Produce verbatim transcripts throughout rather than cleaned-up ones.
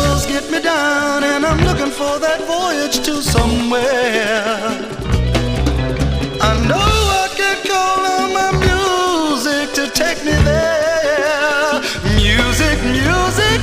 bills get me down, and I'm looking for that voyage to somewhere. I know I can call on my music to take me there. Music, music.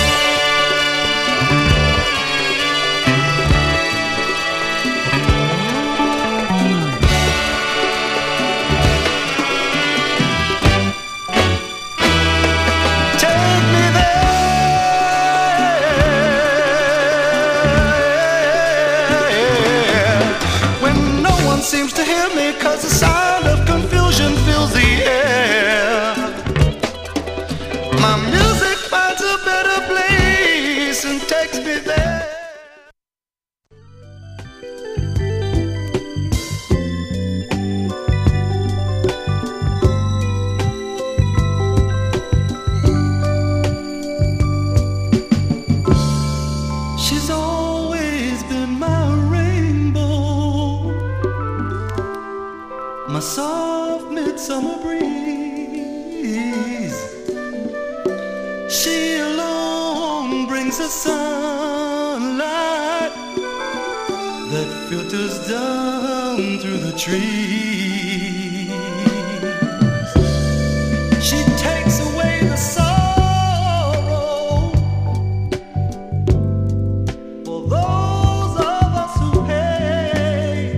Seems to hear me, 'cause the sound of confusion fills the air. My music finds a better place and takes me there. She's always been my my soft midsummer breeze. She alone brings the sunlight that filters down through the trees. She takes away the sorrow for those of us who hate.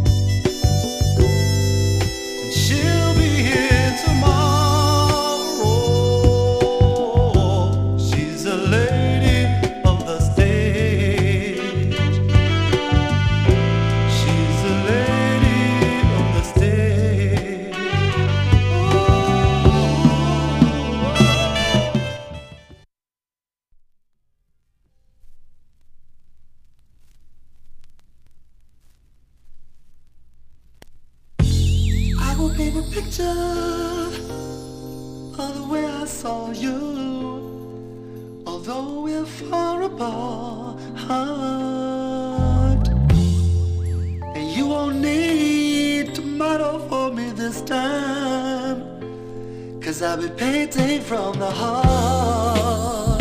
She'll be here tomorrow. She's a lady of the stage. She's a lady of the stage. I will paint a picture of the way I saw you, although we're far apart. And you won't need to model for me this time, 'cause I'll be painting from the heart.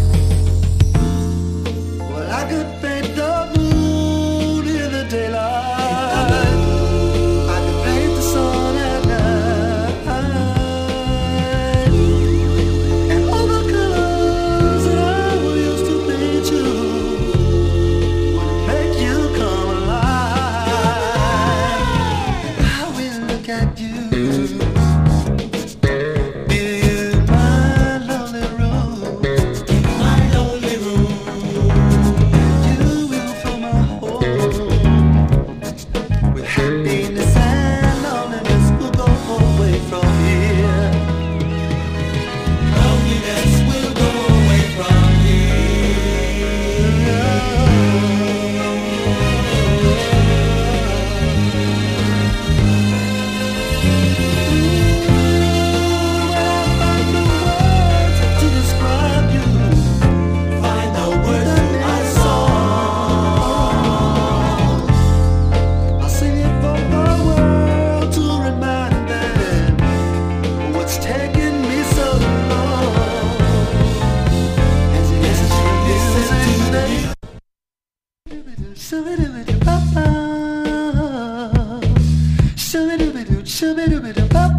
Well, I could paint the moon in the daylight. Shoo-be-doo-be-doo, papa.